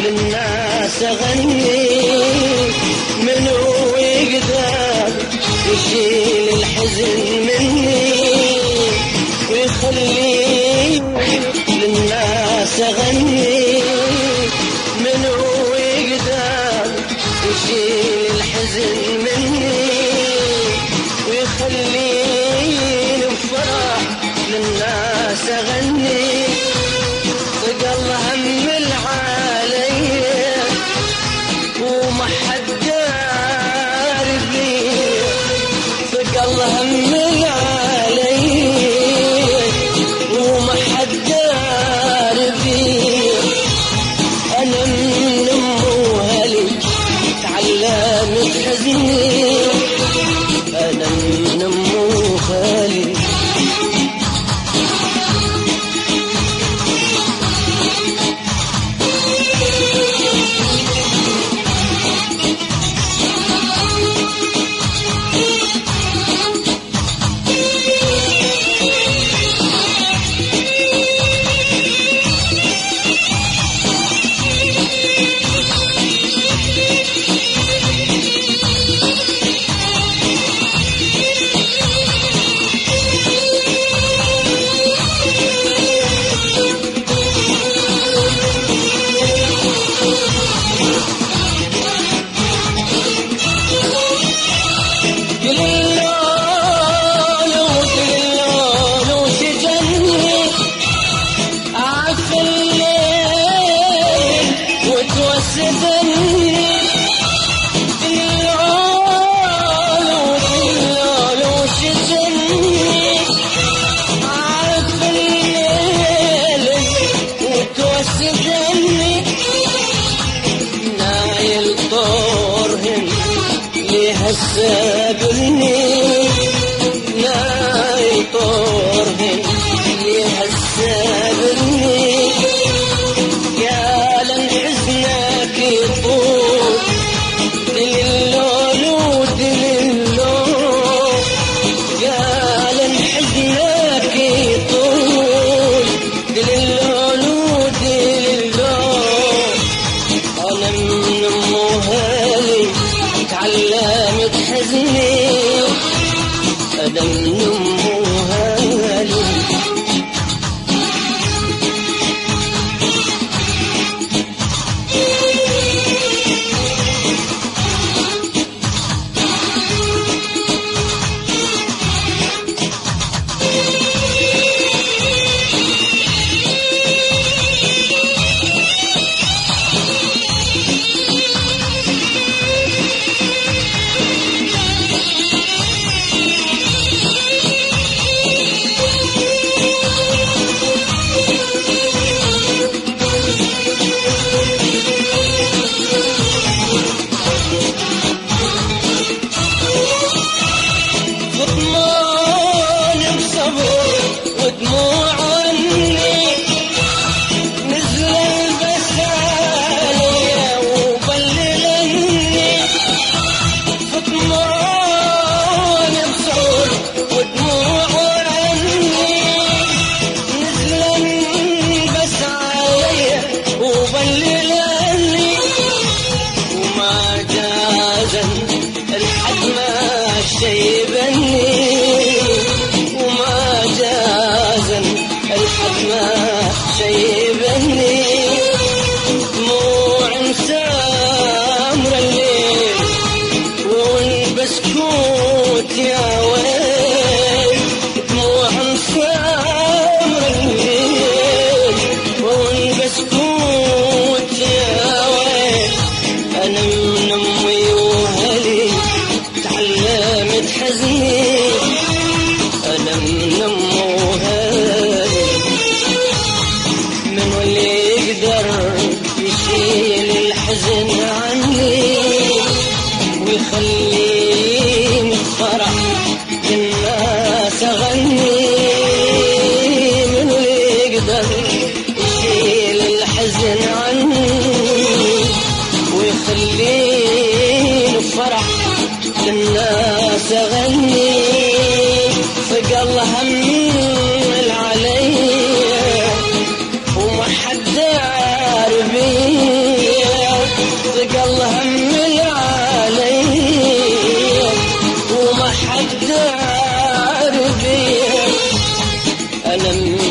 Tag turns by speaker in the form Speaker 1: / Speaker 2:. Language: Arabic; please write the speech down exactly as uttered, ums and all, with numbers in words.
Speaker 1: للناس أغني، منو يقدر يشيل الحزن مني ويخلي للناس أغني، منو يقدر يشيل الحزن مني ويخليني بفرح للناس أغني. ثقل هم العالية وما حد دار بيه، ثقل هم العالية وما حد دار بيه. أنا من أمي وهلي تعلمت حزني، أنا من أمي وخالي هسابني ناي طورهن يهسابني. قال حزنك يطول دللول ودللول، قال حزنك يطول دللول ودللول. أنا من أمي وهالي تعلمت حزني، أنا من أمي وهالي للناس أغني. ثقل همي العلي وما حد دار بي، وانا من